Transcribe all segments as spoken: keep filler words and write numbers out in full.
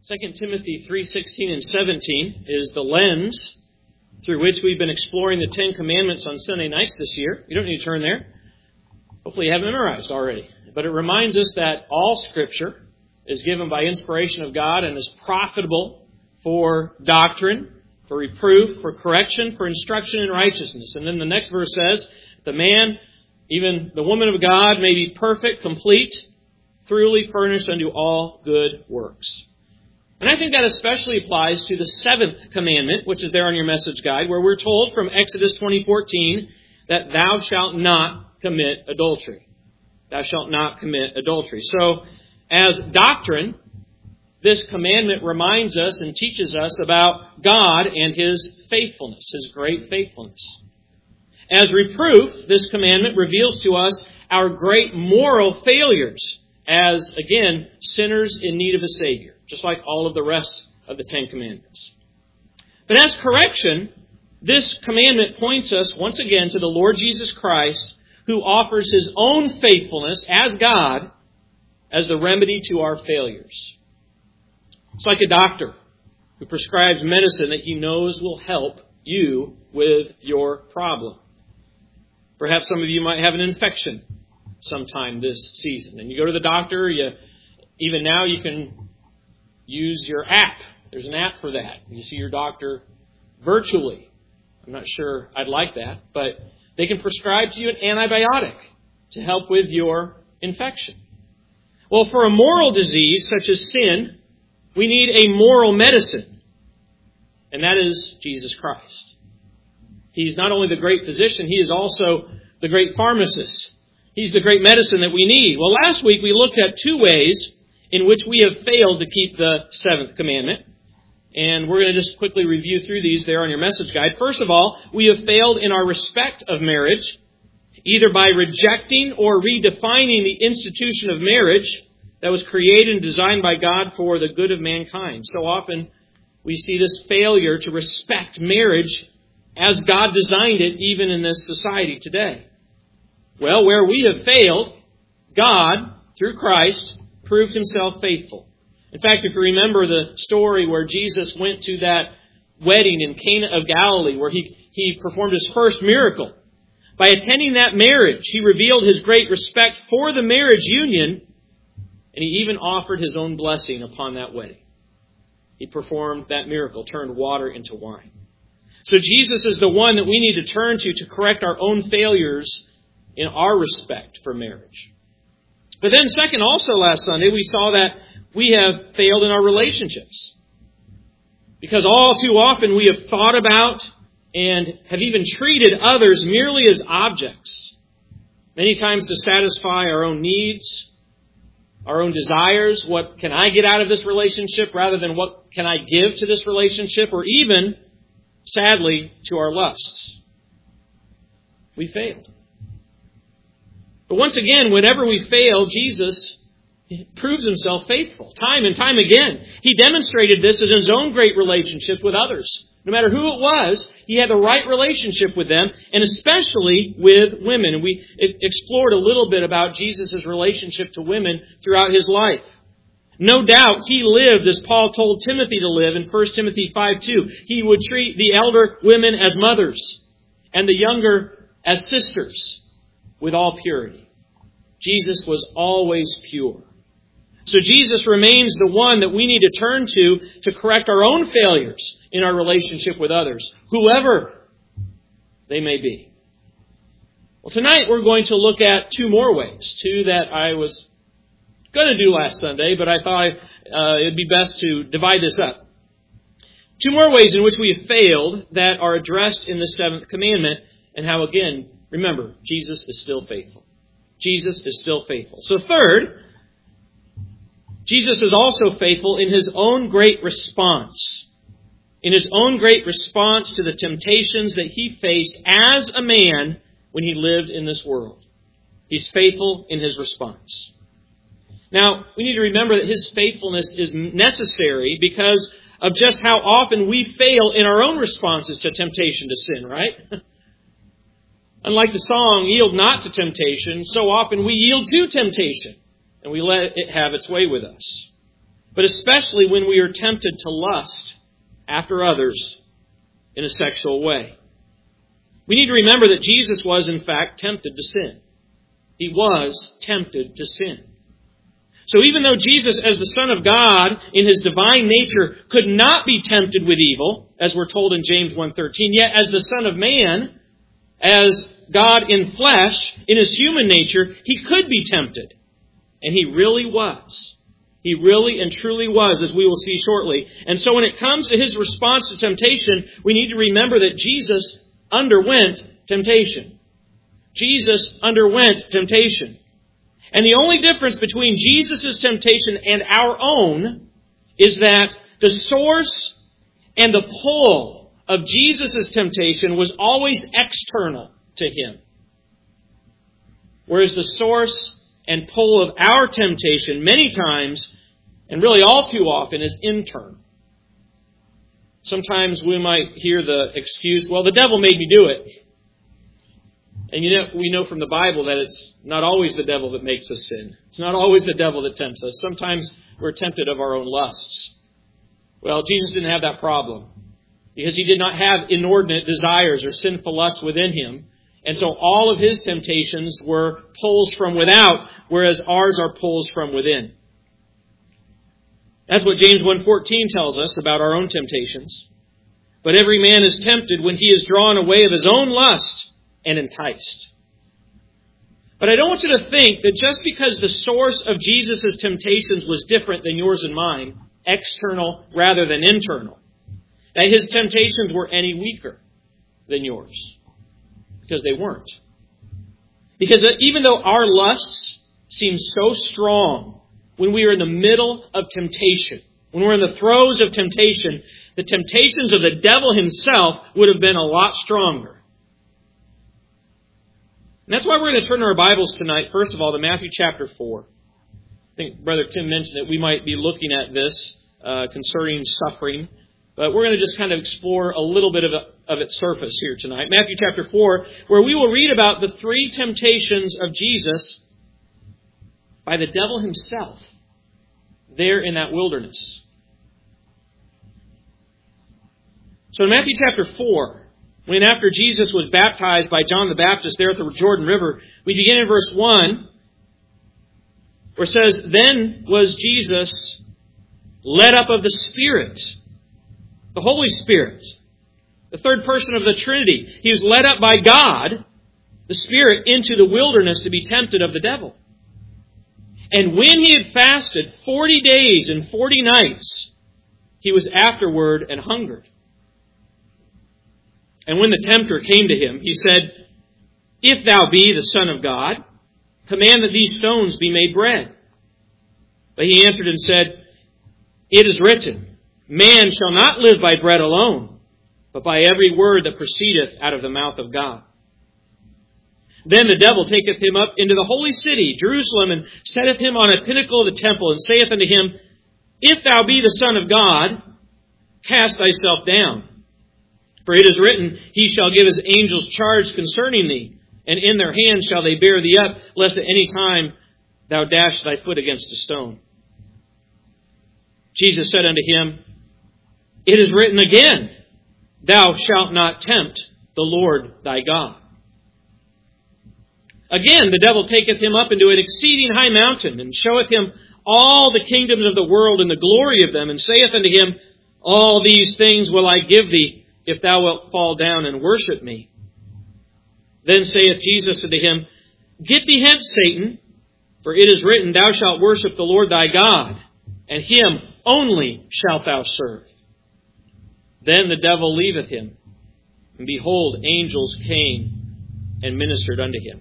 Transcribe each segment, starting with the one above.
Second Timothy three sixteen and seventeen is the lens through which we've been exploring the Ten Commandments on Sunday nights this year. You don't need to turn there. Hopefully you have it memorized already. But it reminds us that all Scripture is given by inspiration of God and is profitable for doctrine, for reproof, for correction, for instruction in righteousness. And then the next verse says, the man, even the woman of God, may be perfect, complete, thoroughly furnished unto all good works. And I think that especially applies to the seventh commandment, which is there on your message guide, where we're told from Exodus twenty fourteen that thou shalt not commit adultery. Thou shalt not commit adultery. So, as doctrine, this commandment reminds us and teaches us about God and His faithfulness, His great faithfulness. As reproof, this commandment reveals to us our great moral failures as, again, sinners in need of a Savior, just like all of the rest of the Ten Commandments. But as correction, this commandment points us once again to the Lord Jesus Christ, who offers His own faithfulness as God as the remedy to our failures. It's like a doctor who prescribes medicine that he knows will help you with your problem. Perhaps some of you might have an infection sometime this season. And you go to the doctor, you, even now you can use your app. There's an app for that. You see your doctor virtually. I'm not sure I'd like that, but they can prescribe to you an antibiotic to help with your infection. Well, for a moral disease such as sin, we need a moral medicine, and that is Jesus Christ. He's not only the great physician, He is also the great pharmacist. He's the great medicine that we need. Well, last week we looked at two ways in which we have failed to keep the seventh commandment. And we're going to just quickly review through these there on your message guide. First of all, we have failed in our respect of marriage, either by rejecting or redefining the institution of marriage that was created and designed by God for the good of mankind. So often we see this failure to respect marriage as God designed it, even in this society today. Well, where we have failed, God, through Christ, proved Himself faithful. In fact, if you remember the story where Jesus went to that wedding in Cana of Galilee, where he, he performed His first miracle, by attending that marriage, He revealed His great respect for the marriage union, and He even offered His own blessing upon that wedding. He performed that miracle, turned water into wine. So Jesus is the one that we need to turn to to correct our own failures in our respect for marriage. But then second, also last Sunday, we saw that we have failed in our relationships. Because all too often we have thought about and have even treated others merely as objects. Many times to satisfy our own needs, our own desires. What can I get out of this relationship rather than what can I give to this relationship? Or even, sadly, to our lusts. We failed. But once again, whenever we fail, Jesus proves Himself faithful, time and time again. He demonstrated this in His own great relationships with others. No matter who it was, He had the right relationship with them, and especially with women. And we explored a little bit about Jesus' relationship to women throughout His life. No doubt He lived as Paul told Timothy to live in First Timothy five two. He would treat the elder women as mothers and the younger as sisters with all purity. Jesus was always pure. So Jesus remains the one that we need to turn to to correct our own failures in our relationship with others, whoever they may be. Well, tonight we're going to look at two more ways, two that I was going to do last Sunday, but I thought uh, it'd be best to divide this up. Two more ways in which we have failed that are addressed in the seventh commandment, and how, again, remember, Jesus is still faithful. Jesus is still faithful. So third, Jesus is also faithful in His own great response. In His own great response to the temptations that He faced as a man when He lived in this world. He's faithful in His response. Now, we need to remember that His faithfulness is necessary because of just how often we fail in our own responses to temptation to sin, right? Unlike the song, "Yield not to temptation," so often we yield to temptation and we let it have its way with us. but especially when we are tempted to lust after others in a sexual way. We need to remember that Jesus was, in fact, tempted to sin. He was tempted to sin. So even though Jesus, as the Son of God, in His divine nature, could not be tempted with evil, as we're told in James one thirteen, yet as the Son of Man, as God in flesh, in His human nature, He could be tempted. And He really was. He really and truly was, as we will see shortly. And so when it comes to His response to temptation, we need to remember that Jesus underwent temptation. Jesus underwent temptation. And the only difference between Jesus' temptation and our own is that the source and the pull of Jesus' temptation was always external to Him. Whereas the source and pull of our temptation many times, and really all too often, is internal. Sometimes we might hear the excuse, well, the devil made me do it. And you know, we know from the Bible that it's not always the devil that makes us sin. It's not always the devil that tempts us. Sometimes we're tempted of our own lusts. Well, Jesus didn't have that problem because He did not have inordinate desires or sinful lusts within Him. And so all of His temptations were pulls from without, whereas ours are pulls from within. That's what James one fourteen tells us about our own temptations. But every man is tempted when he is drawn away of his own lust and enticed. But I don't want you to think that just because the source of Jesus' temptations was different than yours and mine, external rather than internal, that His temptations were any weaker than yours. Because they weren't. Because even though our lusts seem so strong when we are in the middle of temptation, when we're in the throes of temptation, the temptations of the devil himself would have been a lot stronger. And that's why we're going to turn our Bibles tonight, first of all, to Matthew chapter four. I think Brother Tim mentioned that we might be looking at this uh, concerning suffering. But we're going to just kind of explore a little bit of, a, of its surface here tonight. Matthew chapter four, where we will read about the three temptations of Jesus by the devil himself there in that wilderness. So in Matthew chapter four, when after Jesus was baptized by John the Baptist there at the Jordan River, we begin in verse one, where it says, Then was Jesus led up of the Spirit, the Holy Spirit, the third person of the Trinity. He was led up by God, the Spirit, into the wilderness to be tempted of the devil. And when He had fasted forty days and forty nights, He was afterward and hungered. And when the tempter came to Him, He said, If thou be the Son of God, command that these stones be made bread. But He answered and said, It is written, Man shall not live by bread alone, but by every word that proceedeth out of the mouth of God. Then the devil taketh him up into the holy city, Jerusalem, and setteth him on a pinnacle of the temple, and saith unto him, If thou be the Son of God, cast thyself down. For it is written, He shall give His angels charge concerning thee, and in their hands shall they bear thee up, lest at any time thou dash thy foot against a stone. Jesus said unto him, It is written again, Thou shalt not tempt the Lord thy God. Again, the devil taketh him up into an exceeding high mountain, and showeth him all the kingdoms of the world and the glory of them, and saith unto him, All these things will I give thee, if thou wilt fall down and worship me. Then saith Jesus unto him, Get thee hence, Satan, for it is written, Thou shalt worship the Lord thy God, and Him only shalt thou serve. Then the devil leaveth him, and behold, angels came and ministered unto him.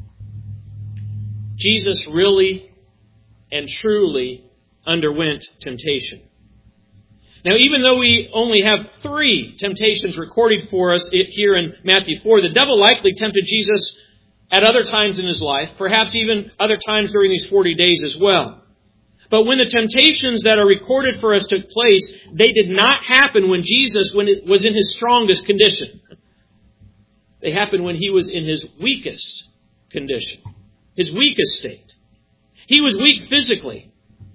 Jesus really and truly underwent temptation. Now, even though we only have three temptations recorded for us here in Matthew four, the devil likely tempted Jesus at other times in His life, perhaps even other times during these forty days as well. But when the temptations that are recorded for us took place, they did not happen when Jesus when it was in His strongest condition. They happened when He was in His weakest condition, His weakest state. He was weak physically.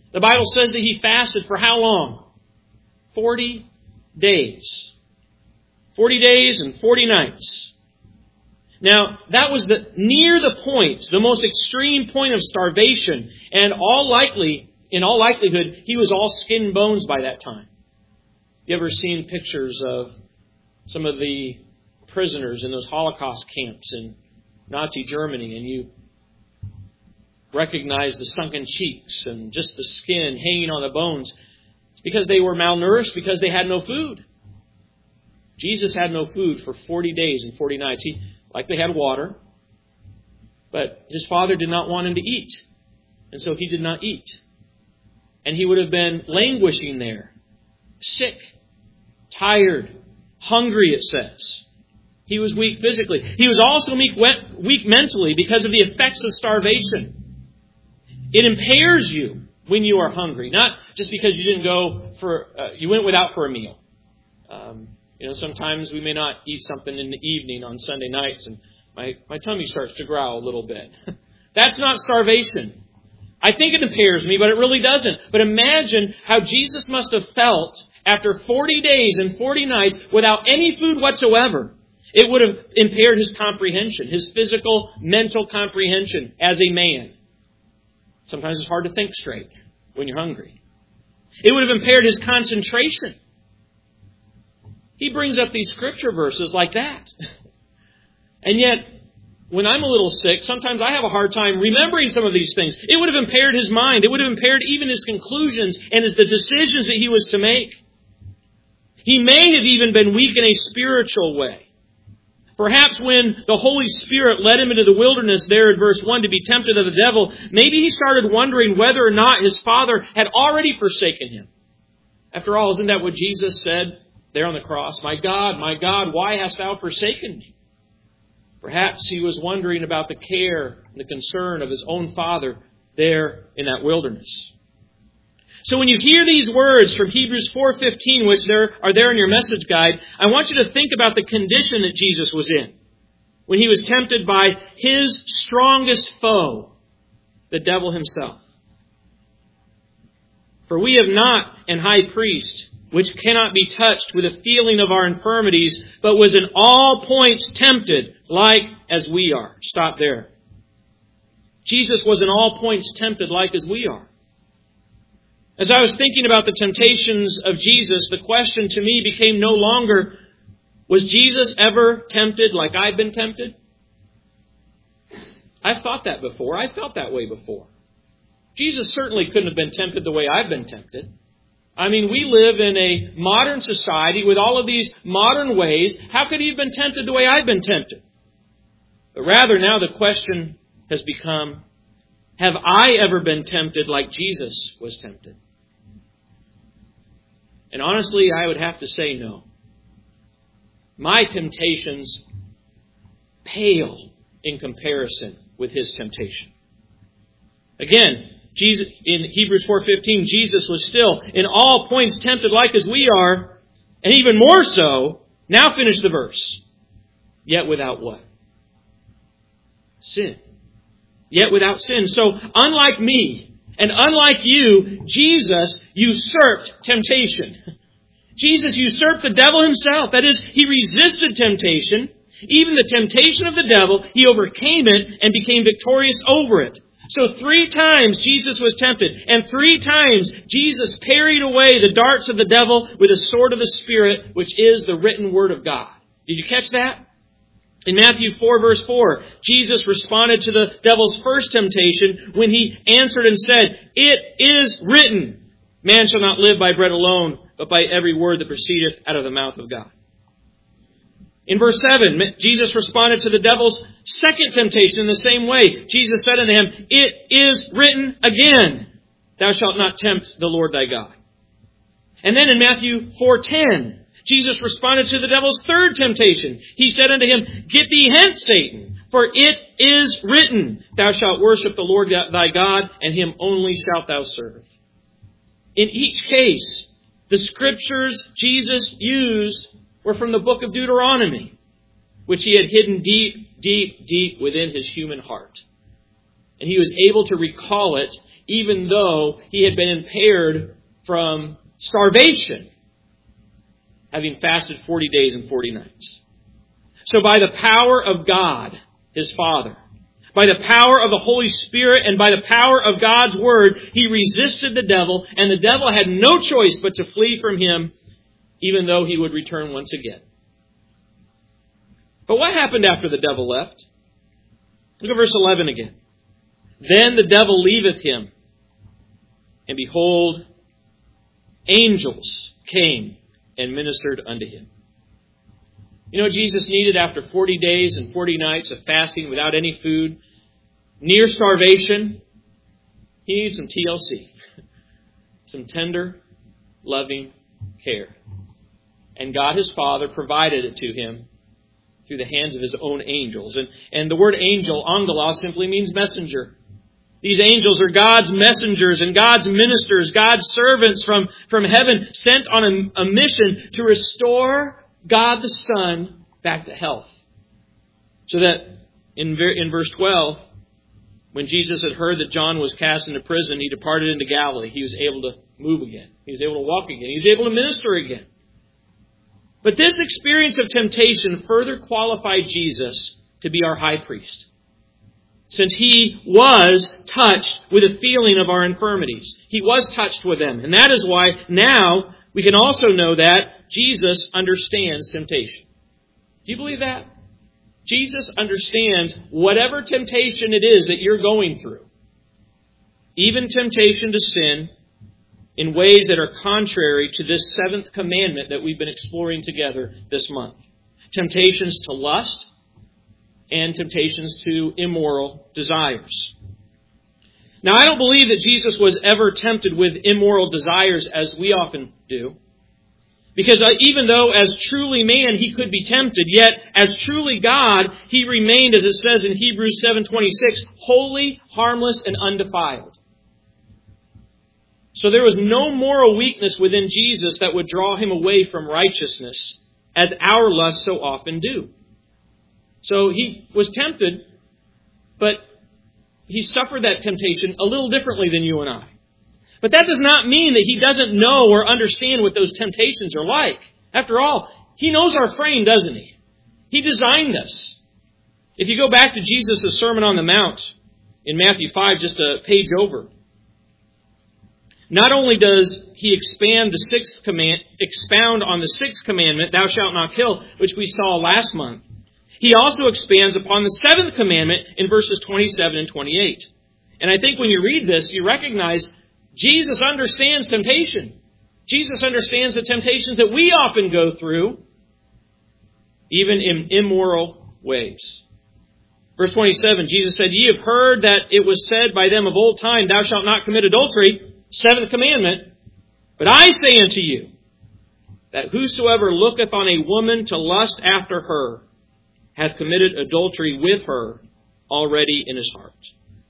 The Bible says that He fasted for how long? Forty days. Forty days and forty nights. Now, that was the near the point, the most extreme point of starvation, and all likely, in all likelihood, he was all skin and bones by that time. You ever seen pictures of some of the prisoners in those Holocaust camps in Nazi Germany, and you recognize the sunken cheeks and just the skin hanging on the bones? It's because they were malnourished, because they had no food. Jesus had no food for forty days and forty nights. He likely had water, but His Father did not want Him to eat, and so He did not eat. And He would have been languishing there, sick, tired, hungry, it says. He was weak physically. He was also weak, weak mentally because of the effects of starvation. It impairs you when you are hungry, not just because you didn't go for, uh, you went without for a meal. Um, You know, sometimes we may not eat something in the evening on Sunday nights and my, my tummy starts to growl a little bit. That's not starvation. I think it impairs me, but it really doesn't. But imagine how Jesus must have felt after forty days and forty nights without any food whatsoever. It would have impaired His comprehension, His physical, mental comprehension as a man. Sometimes it's hard to think straight when you're hungry. It would have impaired His concentration. He brings up these scripture verses like that. And yet, when I'm a little sick, sometimes I have a hard time remembering some of these things. It would have impaired his mind. It would have impaired even his conclusions and his, the decisions that he was to make. He may have even been weak in a spiritual way. Perhaps when the Holy Spirit led him into the wilderness there in verse one to be tempted of the devil, maybe he started wondering whether or not his Father had already forsaken him. After all, isn't that what Jesus said there on the cross? My God, my God, why hast thou forsaken me? Perhaps he was wondering about the care and the concern of his own Father there in that wilderness. So when you hear these words from Hebrews four fifteen, which there are there in your message guide, I want you to think about the condition that Jesus was in when He was tempted by His strongest foe, the devil himself. For we have not an high priest which cannot be touched with a feeling of our infirmities, but was in all points tempted, like as we are. Stop there. Jesus was in all points tempted, like as we are. As I was thinking about the temptations of Jesus, the question to me became no longer, was Jesus ever tempted like I've been tempted? I've thought that before. I felt that way before. Jesus certainly couldn't have been tempted the way I've been tempted. I mean, we live in a modern society with all of these modern ways. How could He have been tempted the way I've been tempted? But rather, now the question has become, have I ever been tempted like Jesus was tempted? And honestly, I would have to say no. My temptations pale in comparison with His temptation. Again, Jesus, in Hebrews four fifteen, Jesus was still in all points tempted like as we are, and even more so. Now finish the verse. Yet without what? Sin. Yet without sin. So unlike me and unlike you, Jesus usurped temptation. Jesus usurped the devil himself. That is, He resisted temptation. Even the temptation of the devil, He overcame it and became victorious over it. So three times Jesus was tempted, and three times Jesus parried away the darts of the devil with the sword of the Spirit, which is the written Word of God. Did you catch that? In Matthew four, verse four, Jesus responded to the devil's first temptation when He answered and said, "It is written, man shall not live by bread alone, but by every word that proceedeth out of the mouth of God." In verse seven, Jesus responded to the devil's second temptation in the same way. Jesus said unto him, "It is written again, thou shalt not tempt the Lord thy God." And then in Matthew four ten, Jesus responded to the devil's third temptation. He said unto him, "Get thee hence, Satan, for it is written, thou shalt worship the Lord thy God, and Him only shalt thou serve." In each case, the scriptures Jesus used were from the book of Deuteronomy, which He had hidden deep, deep, deep within His human heart. And He was able to recall it even though he had been impaired from starvation, having fasted forty days and forty nights. So by the power of God, his Father, by the power of the Holy Spirit, and by the power of God's Word, he resisted the devil, and the devil had no choice but to flee from him, even though he would return once again. But what happened after the devil left? Look at verse eleven again. Then the devil leaveth him, and behold, angels came and ministered unto him. You know what Jesus needed after forty days and forty nights of fasting without any food, near starvation? He needed some T L C. Some tender, loving care. And God his Father provided it to him through the hands of his own angels. And, and the word angel, angelos, simply means messenger. These angels are God's messengers and God's ministers, God's servants from, from heaven, sent on a, a mission to restore God the Son back to health. So that in, in verse twelve, when Jesus had heard that John was cast into prison, he departed into Galilee. He was able to move again. He was able to walk again. He was able to minister again. But this experience of temptation further qualified Jesus to be our high priest, since he was touched with a feeling of our infirmities. He was touched with them. And that is why now we can also know that Jesus understands temptation. Do you believe that? Jesus understands whatever temptation it is that you're going through, even temptation to sin, in ways that are contrary to this seventh commandment that we've been exploring together this month. Temptations to lust and temptations to immoral desires. Now, I don't believe that Jesus was ever tempted with immoral desires as we often do. Because even though as truly man he could be tempted, yet as truly God, he remained, as it says in Hebrews seven twenty-six, holy, harmless, and undefiled. So there was no moral weakness within Jesus that would draw him away from righteousness, as our lusts so often do. So he was tempted, but he suffered that temptation a little differently than you and I. But that does not mean that he doesn't know or understand what those temptations are like. After all, he knows our frame, doesn't he? He designed us. If you go back to Jesus' Sermon on the Mount in Matthew five, just a page over, not only does he expand the sixth command, expound on the sixth commandment, thou shalt not kill, which we saw last month, he also expands upon the seventh commandment in verses twenty-seven and twenty-eight. And I think when you read this, you recognize Jesus understands temptation. Jesus understands the temptations that we often go through, even in immoral ways. Verse twenty-seven, Jesus said, ye have heard that it was said by them of old time, thou shalt not commit adultery. Seventh commandment. But I say unto you, that whosoever looketh on a woman to lust after her, hath committed adultery with her already in his heart.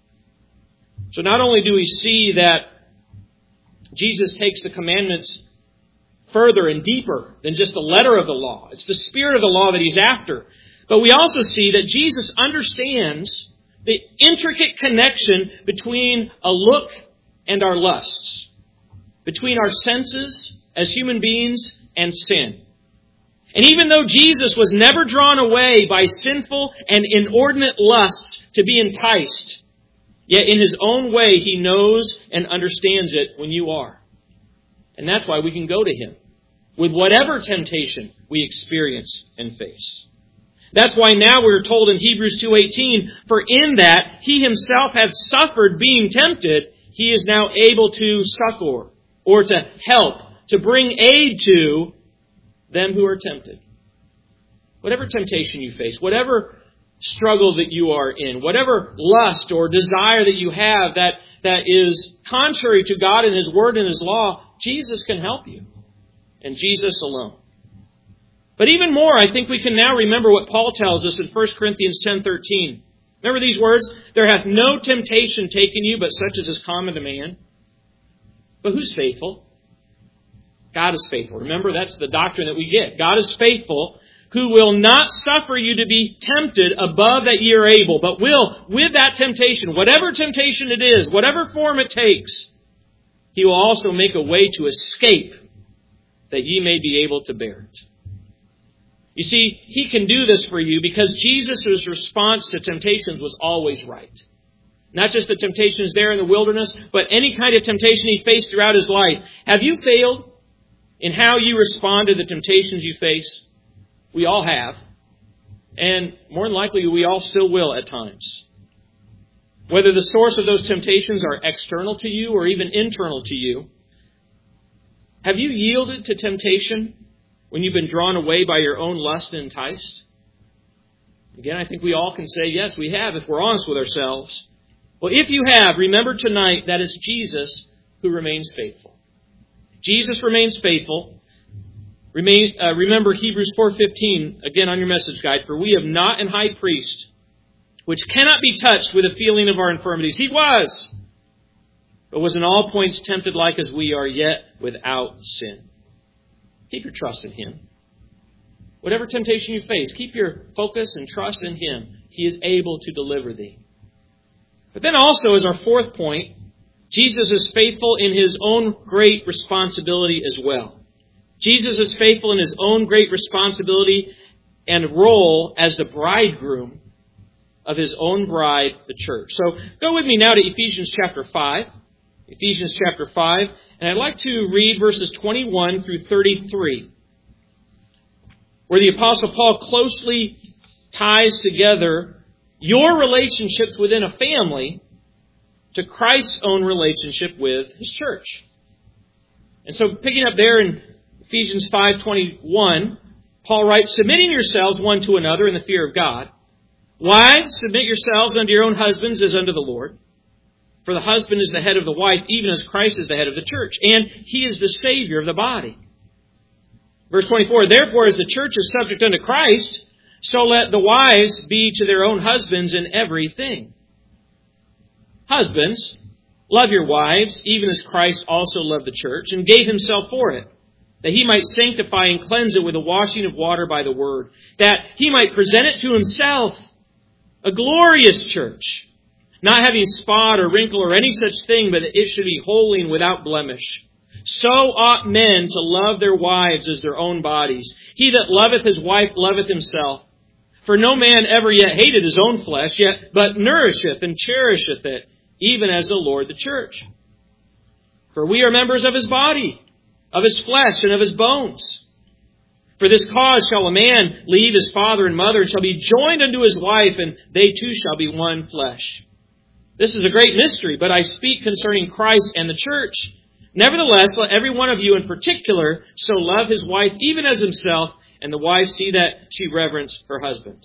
So not only do we see that Jesus takes the commandments further and deeper than just the letter of the law. It's the spirit of the law that he's after. But we also see that Jesus understands the intricate connection between a look and our lusts, between our senses as human beings and sin. And even though Jesus was never drawn away by sinful and inordinate lusts to be enticed, yet in his own way he knows and understands it when you are. And that's why we can go to him with whatever temptation we experience and face. That's why now we're told in Hebrews two eighteen, for in that he himself hath suffered being tempted, he is now able to succor, or to help, to bring aid to them who are tempted. Whatever temptation you face, whatever struggle that you are in, whatever lust or desire that you have that, that is contrary to God and his word and his law, Jesus can help you. And Jesus alone. But even more, I think we can now remember what Paul tells us in First Corinthians ten thirteen. Remember these words? There hath no temptation taken you, but such as is common to man. But who's faithful? God is faithful. Remember, that's the doctrine that we get. God is faithful, who will not suffer you to be tempted above that ye are able, but will, with that temptation, whatever temptation it is, whatever form it takes, He will also make a way to escape, that ye may be able to bear it. You see, He can do this for you because Jesus' response to temptations was always right. Not just the temptations there in the wilderness, but any kind of temptation He faced throughout His life. Have you failed in how you respond to the temptations you face? We all have. And more than likely, we all still will at times. Whether the source of those temptations are external to you or even internal to you. Have you yielded to temptation when you've been drawn away by your own lust and enticed? Again, I think we all can say, yes, we have, if we're honest with ourselves. Well, if you have, remember tonight that it's Jesus who remains faithful. Jesus remains faithful. Remain, uh, remember Hebrews four fifteen, again on your message guide. For we have not an high priest, which cannot be touched with the feeling of our infirmities. He was, but was in all points tempted like as we are, yet without sin. Keep your trust in Him. Whatever temptation you face, keep your focus and trust in Him. He is able to deliver thee. But then also, as our fourth point, Jesus is faithful in His own great responsibility as well. Jesus is faithful in His own great responsibility and role as the bridegroom of His own bride, the church. So go with me now to Ephesians chapter five. Ephesians chapter five. And I'd like to read verses twenty-one through thirty-three, where the Apostle Paul closely ties together your relationships within a family to Christ's own relationship with His church. And so picking up there in Ephesians five twenty-one, Paul writes, submitting yourselves one to another in the fear of God. Wives, submit yourselves unto your own husbands as unto the Lord. For the husband is the head of the wife, even as Christ is the head of the church. And He is the Savior of the body. Verse twenty-four, therefore, as the church is subject unto Christ, so let the wives be to their own husbands in everything. Husbands, love your wives, even as Christ also loved the church, and gave Himself for it, that He might sanctify and cleanse it with the washing of water by the word, that He might present it to Himself, a glorious church, not having spot or wrinkle or any such thing, but that it should be holy and without blemish. So ought men to love their wives as their own bodies. He that loveth his wife loveth himself. For no man ever yet hated his own flesh, yet but nourisheth and cherisheth it, even as the Lord the church. For we are members of His body, of His flesh, and of His bones. For this cause shall a man leave his father and mother, and shall be joined unto his wife, and they two shall be one flesh. This is a great mystery, but I speak concerning Christ and the church. Nevertheless, let every one of you in particular so love his wife even as himself, and the wife see that she reverence her husband.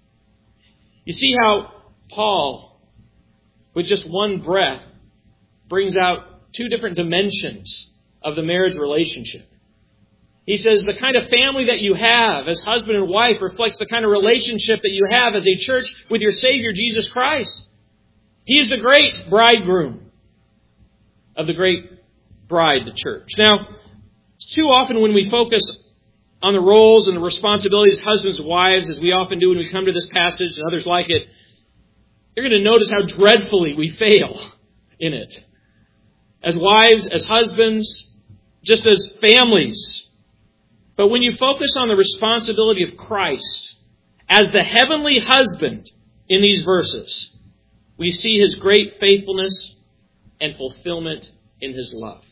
You see how Paul, with just one breath, brings out two different dimensions of the marriage relationship. He says the kind of family that you have as husband and wife reflects the kind of relationship that you have as a church with your Savior, Jesus Christ. He is the great bridegroom of the great bride, the church. Now, too often when we focus on the roles and the responsibilities of husbands and wives, as we often do when we come to this passage and others like it, you're going to notice how dreadfully we fail in it. As wives, as husbands, just as families. But when you focus on the responsibility of Christ as the heavenly husband in these verses, we see His great faithfulness and fulfillment in His love.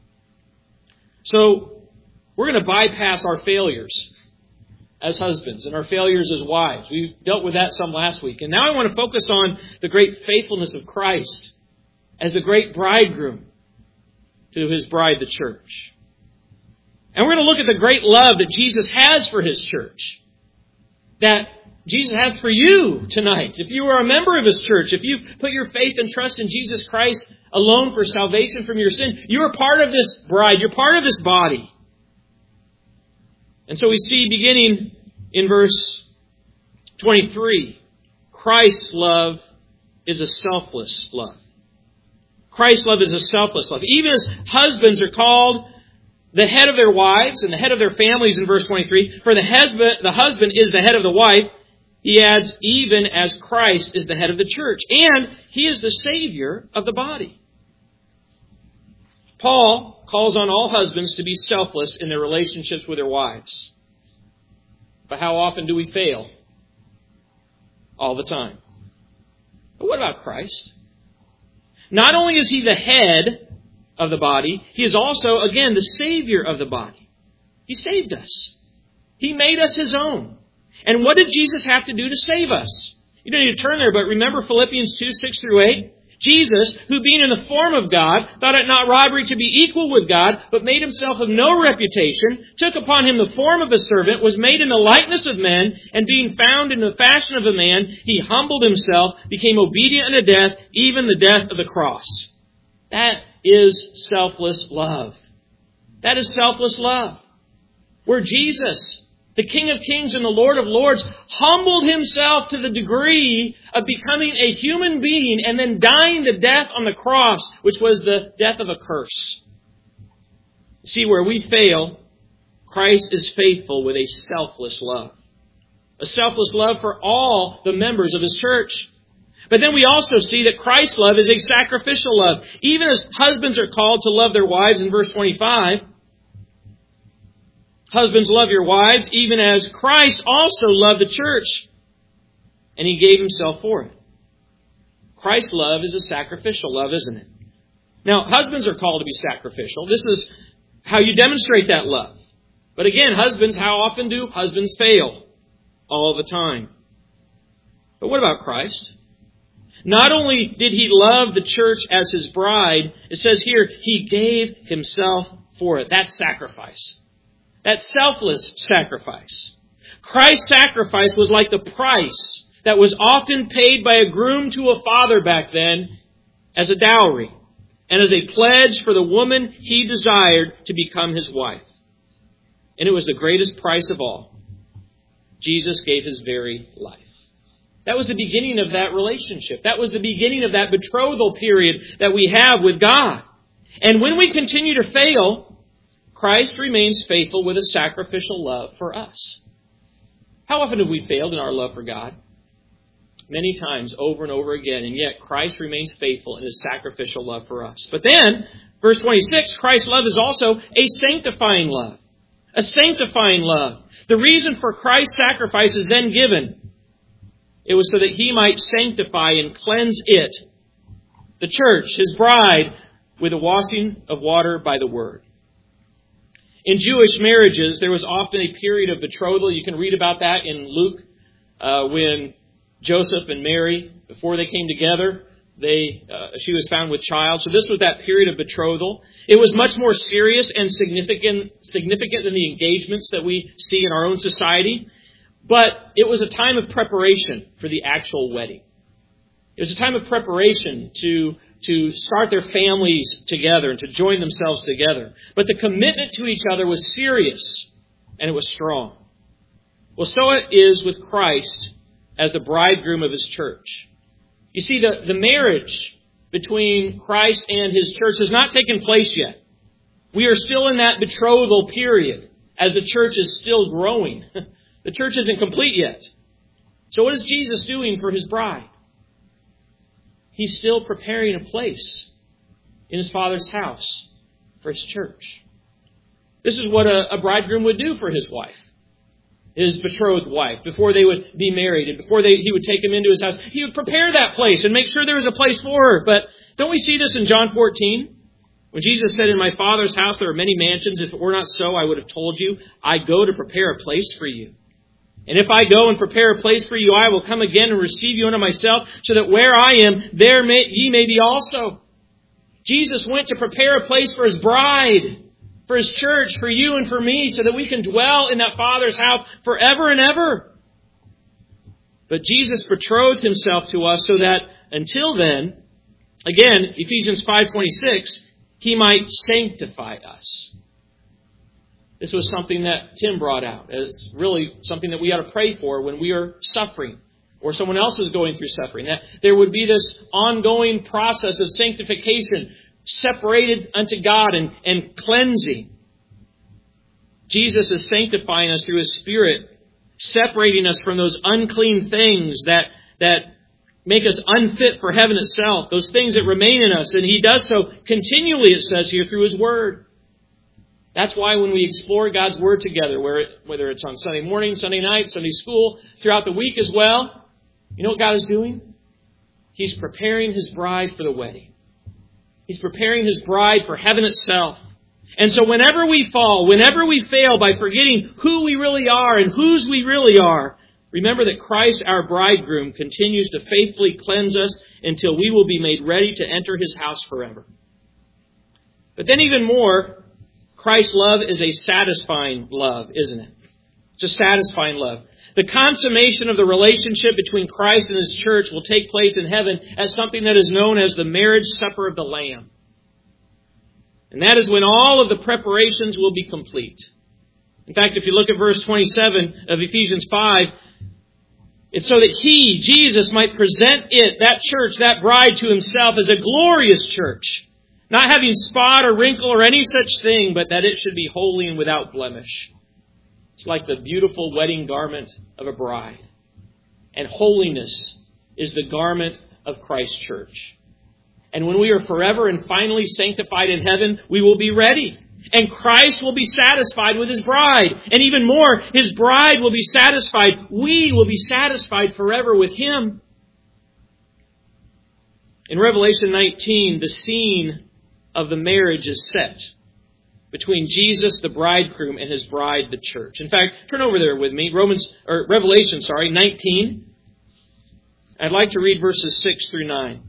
So, we're going to bypass our failures as husbands and our failures as wives. We dealt with that some last week. And now I want to focus on the great faithfulness of Christ as the great bridegroom to His bride, the church. And we're going to look at the great love that Jesus has for His church. That Jesus has for you tonight. If you are a member of His church, if you put your faith and trust in Jesus Christ alone for salvation from your sin, you are part of this bride. You're part of this body. And so we see beginning in verse twenty-three, Christ's love is a selfless love. Christ's love is a selfless love. Even as husbands are called the head of their wives and the head of their families in verse twenty-three. For the husband, the husband is the head of the wife. He adds, even as Christ is the head of the church. And He is the Savior of the body. Paul calls on all husbands to be selfless in their relationships with their wives. But how often do we fail? All the time. But what about Christ? Not only is He the head of the body, He is also, again, the Savior of the body. He saved us. He made us His own. And what did Jesus have to do to save us? You don't need to turn there, but remember Philippians two, six through eight? Jesus, who being in the form of God, thought it not robbery to be equal with God, but made Himself of no reputation, took upon Him the form of a servant, was made in the likeness of men, and being found in the fashion of a man, He humbled Himself, became obedient unto death, even the death of the cross. That is selfless love. That is selfless love. Where Jesus, the King of Kings and the Lord of Lords, humbled Himself to the degree of becoming a human being and then dying the death on the cross, which was the death of a curse. See, where we fail, Christ is faithful with a selfless love. A selfless love for all the members of His church. But then we also see that Christ's love is a sacrificial love. Even as husbands are called to love their wives in verse twenty-five, husbands, love your wives, even as Christ also loved the church, and He gave Himself for it. Christ's love is a sacrificial love, isn't it? Now, husbands are called to be sacrificial. This is how you demonstrate that love. But again, husbands, how often do husbands fail? All the time. But what about Christ? Not only did He love the church as His bride, it says here, He gave Himself for it. That's sacrifice. That selfless sacrifice. Christ's sacrifice was like the price that was often paid by a groom to a father back then as a dowry and as a pledge for the woman he desired to become his wife. And it was the greatest price of all. Jesus gave His very life. That was the beginning of that relationship. That was the beginning of that betrothal period that we have with God. And when we continue to fail, Christ remains faithful with a sacrificial love for us. How often have we failed in our love for God? Many times, over and over again. And yet, Christ remains faithful in His sacrificial love for us. But then, verse twenty-six, Christ's love is also a sanctifying love. A sanctifying love. The reason for Christ's sacrifice is then given. It was so that He might sanctify and cleanse it, the church, His bride, with the washing of water by the Word. In Jewish marriages, there was often a period of betrothal. You can read about that in Luke, uh, when Joseph and Mary, before they came together, they uh, she was found with child. So this was that period of betrothal. It was much more serious and significant, significant than the engagements that we see in our own society. But it was a time of preparation for the actual wedding. It was a time of preparation to, to start their families together and to join themselves together. But the commitment to each other was serious and it was strong. Well, so it is with Christ as the bridegroom of His church. You see, the, the marriage between Christ and His church has not taken place yet. We are still in that betrothal period as the church is still growing. The church isn't complete yet. So what is Jesus doing for His bride? He's still preparing a place in His Father's house for His church. This is what a, a bridegroom would do for his wife, his betrothed wife, before they would be married and before they, he would take him into his house. He would prepare that place and make sure there was a place for her. But don't we see this in John fourteen? When Jesus said, in my Father's house there are many mansions. If it were not so, I would have told you, I go to prepare a place for you. And if I go and prepare a place for you, I will come again and receive you unto myself, so that where I am, there may, ye may be also. Jesus went to prepare a place for His bride, for His church, for you and for me, so that we can dwell in that Father's house forever and ever. But Jesus betrothed Himself to us so that until then, again, Ephesians five twenty-six, He might sanctify us. This was something that Tim brought out as really something that we ought to pray for when we are suffering or someone else is going through suffering. That there would be this ongoing process of sanctification, separated unto God and, and cleansing. Jesus is sanctifying us through His Spirit, separating us from those unclean things that, that make us unfit for heaven itself, those things that remain in us. And He does so continually, it says here, through His Word. That's why when we explore God's Word together, whether it's on Sunday morning, Sunday night, Sunday school, throughout the week as well, you know what God is doing? He's preparing His bride for the wedding. He's preparing His bride for heaven itself. And so whenever we fall, whenever we fail by forgetting who we really are and whose we really are, remember that Christ, our bridegroom, continues to faithfully cleanse us until we will be made ready to enter His house forever. But then even more, Christ's love is a satisfying love, isn't it? It's a satisfying love. The consummation of the relationship between Christ and His church will take place in heaven as something that is known as the marriage supper of the Lamb. And that is when all of the preparations will be complete. In fact, if you look at verse twenty-seven of Ephesians five, it's so that He, Jesus, might present it, that church, that bride, to Himself as a glorious church, not having spot or wrinkle or any such thing, but that it should be holy and without blemish. It's like the beautiful wedding garment of a bride. And holiness is the garment of Christ's church. And when we are forever and finally sanctified in heaven, we will be ready. And Christ will be satisfied with His bride. And even more, His bride will be satisfied. We will be satisfied forever with Him. In Revelation nineteen, the scene of the marriage is set between Jesus, the bridegroom, and His bride, the church. In fact, turn over there with me. Romans or Revelation, sorry, nineteen. I'd like to read verses six through nine.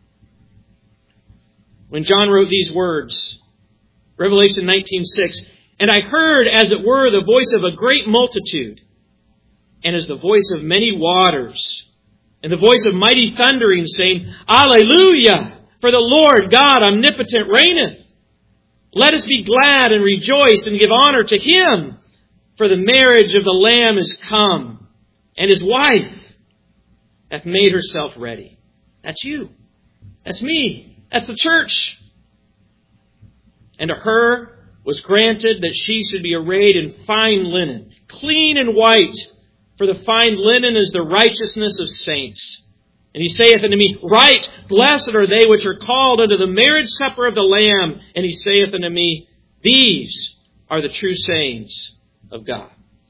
When John wrote these words, Revelation nineteen six, "And I heard, as it were, the voice of a great multitude, and as the voice of many waters, and the voice of mighty thundering, saying, Alleluia! For the Lord God omnipotent reigneth. Let us be glad and rejoice and give honor to Him, for the marriage of the Lamb is come, and His wife hath made herself ready." That's you. That's me. That's the church. "And to her was granted that she should be arrayed in fine linen, clean and white, for the fine linen is the righteousness of saints. And He saith unto me, Right, blessed are they which are called unto the marriage supper of the Lamb. And He saith unto me, These are the true sayings of God."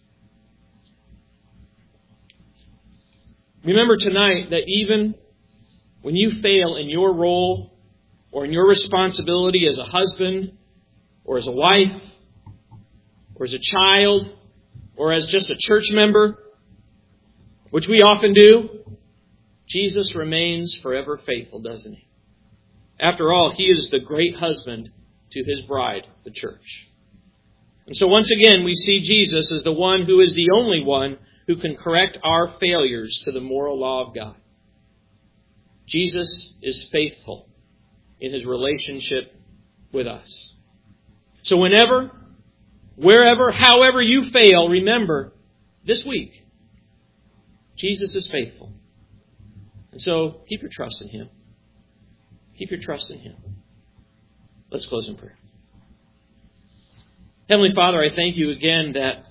Remember tonight that even when you fail in your role or in your responsibility as a husband or as a wife or as a child or as just a church member, which we often do, Jesus remains forever faithful, doesn't He? After all, He is the great husband to His bride, the church. And so once again, we see Jesus as the one who is the only one who can correct our failures to the moral law of God. Jesus is faithful in His relationship with us. So whenever, wherever, however you fail, remember, this week, Jesus is faithful. And so keep your trust in Him. Keep your trust in Him. Let's close in prayer. Heavenly Father, I thank You again that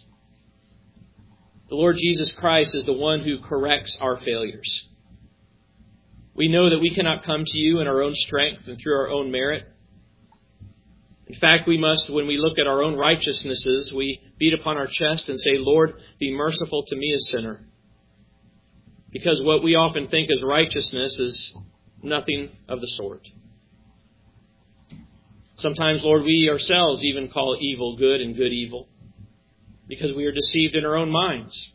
the Lord Jesus Christ is the one who corrects our failures. We know that we cannot come to You in our own strength and through our own merit. In fact, we must, when we look at our own righteousnesses, we beat upon our chest and say, Lord, be merciful to me, a sinner. Because what we often think is righteousness is nothing of the sort. Sometimes, Lord, we ourselves even call evil good and good evil because we are deceived in our own minds.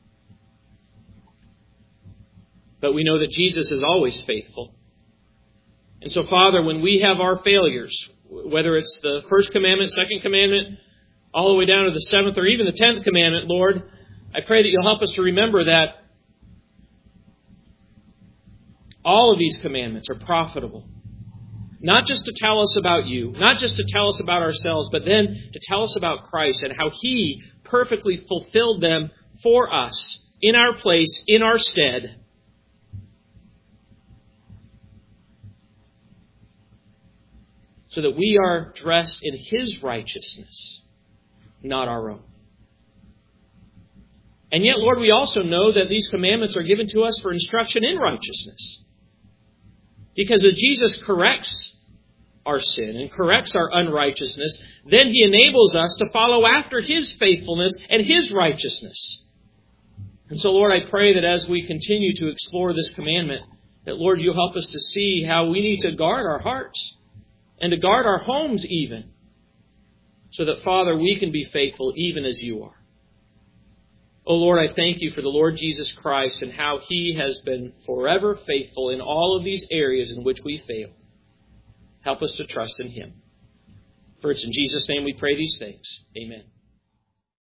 But we know that Jesus is always faithful. And so, Father, when we have our failures, whether it's the first commandment, second commandment, all the way down to the seventh or even the tenth commandment, Lord, I pray that You'll help us to remember that all of these commandments are profitable. Not just to tell us about You, not just to tell us about ourselves, but then to tell us about Christ and how He perfectly fulfilled them for us, in our place, in our stead. So that we are dressed in His righteousness. not our own. And yet, Lord, we also know that these commandments are given to us for instruction in righteousness. Because as Jesus corrects our sin and corrects our unrighteousness, then He enables us to follow after His faithfulness and His righteousness. And so, Lord, I pray that as we continue to explore this commandment, that, Lord, you'll help us to see how we need to guard our hearts and to guard our homes even, so that, Father, we can be faithful even as you are. Oh, Lord, I thank you for the Lord Jesus Christ and how He has been forever faithful in all of these areas in which we fail. Help us to trust in Him. For it's in Jesus' name we pray these things. Amen.